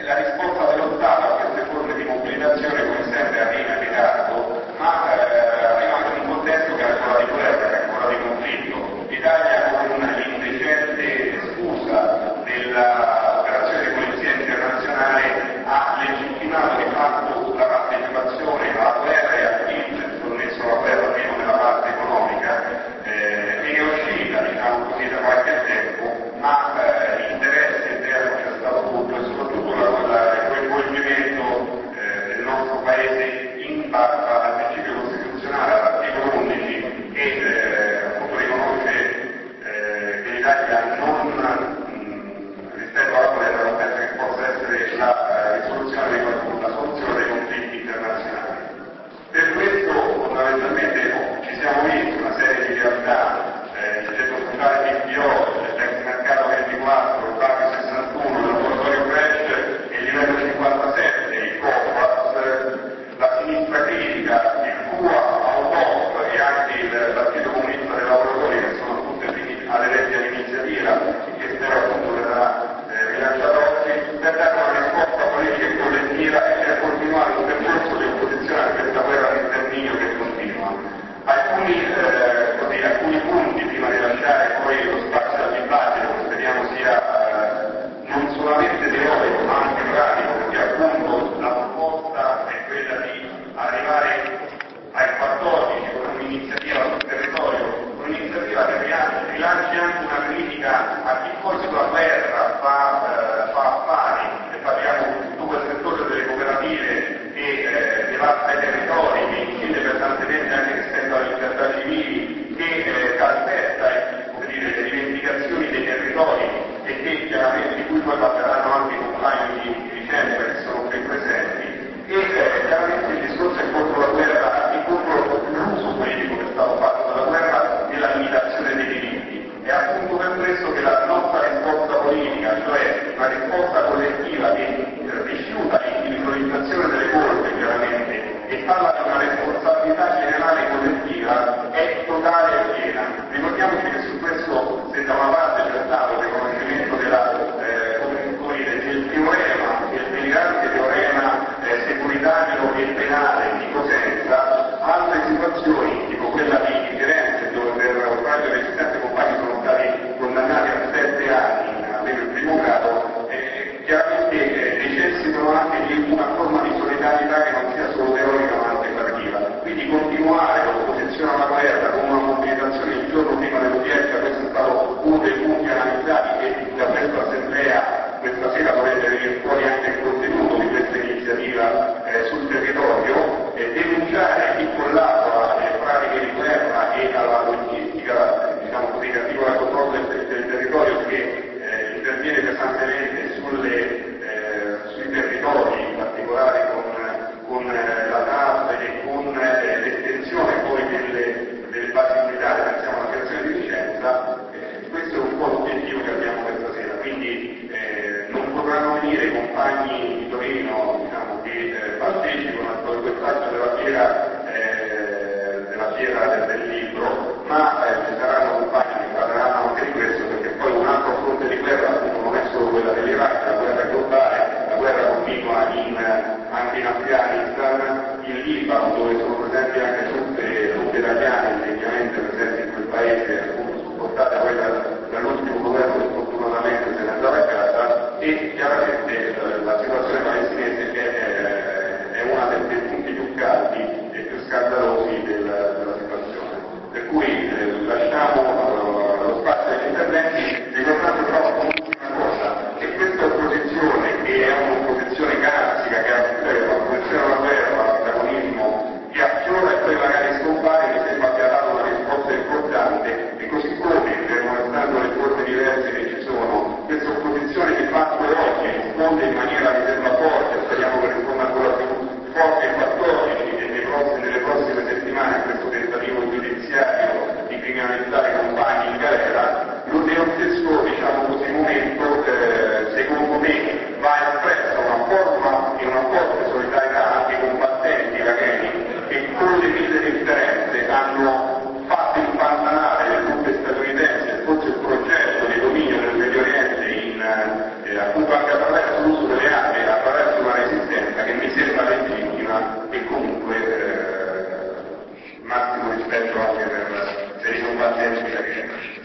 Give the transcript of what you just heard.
La risposta dello Stato a queste forme di mobilitazione, come sempre, arriva in ritardo, ma arriva in un contesto che è ancora di guerra, che è ancora di conflitto. L'Italia, con l'indecente scusa dell'operazione di polizia internazionale, ha legittimato di fatto la partecipazione alla guerra e al PIL, connesso alla guerra almeno nella parte economica, e ne è uscita, diciamo così, da qualche tempo, ma l'interesse interno c'è stato tutto e soprattutto il coinvolgimento del nostro Paese in base al principio costituzionale, all'articolo 11, che appunto riconosce che l'Italia rispetto alla guerra non pensa che possa essere la soluzione dei conflitti internazionali. Per questo fondamentalmente ci siamo visti una serie di realtà, il centro sociale TPO, l'ex mercato 24, il Banco 61, il laboratorio Flash e il livello 57, il COPAS, la sinistra critica, il FUA, Autop e anche il Partito Comunista dei Lavoratori, che sono tutte aderenti all'iniziativa e che spero appunto verrà rilanciata oggi, per dare una risposta politica e collettiva e per continuare un percorso di opposizione a questa guerra di sterminio che continua. Alcuni punti prima di lasciare poi lo spazio al dibattito, che speriamo sia non solamente teorico ma anche pratico, perché appunto la proposta è quella di arrivare ai 14 con un'iniziativa sul territorio, un'iniziativa che rilanci anche una critica a chi poi sulla guerra fa affari, e parliamo di tutto quel settore delle cooperative che devasta i territori, che incide pesantemente anche rispetto alle libertà civili, che aspetta le rivendicazioni dei territori e che chiaramente di cui poi parleranno anche i compagni di vicenda che sono qui presenti, e chiaramente il discorso è contro la guerra e contro l'uso politico che è stato fatto dalla guerra nella limitazione dei diritti. È appunto per questo che la nostra risposta politica, cioè una risposta collettiva che rifiuta l'individualizzazione delle colpe chiaramente e parla di una responsabilità generale collettiva, è totale e piena. Ricordiamoci che su questo, se da una parte c'è stato il riconoscimento del teorema, del delirante teorema securitario e penale di Cosenza, altre situazioni, tipo quella di Firenze, dove per oltraggio dei 7 compagni sono stati condannati a 7 anni, almeno il primo grado, chiaramente necessitano anche di una forma di solidarietà che non sia solo teorica ma anche pratica. Quindi continuare l'opposizione alla guerra con una mobilitazione il giorno prima dell'udienza, questo è stato uno dei punti analizzati che da questa assemblea questa sera dovrebbe venire fuori anche il contenuto di questa iniziativa sul territorio, denunciare chi collabora alle pratiche di guerra e alla logistica, diciamo così, che attiva la controllo del territorio, che interviene pesantemente sui territori, in particolare con la TAP e con l'estensione poi delle basi militari, pensiamo alla creazione di Vicenza. Questo è un po' l'obiettivo che abbiamo questa sera, quindi non potranno venire i compagni di Torino, diciamo, che partecipano al boicottaggio della fiera del libro, ma ci saranno compagni che parleranno anche di questo, perché poi un altro fronte di guerra appunto non è solo quella dell'Iraq, la guerra globale, la guerra continua anche in Afghanistan, in Libano, dove sono presenti anche truppe italiane indegnamente presenti in quel paese, appunto supportate poi dall'ultimo governo che fortunatamente se ne andava a casa, e chiaramente la situazione palestinese che è una dei punti più caldi e rispetto anche per i combattenti della guerra.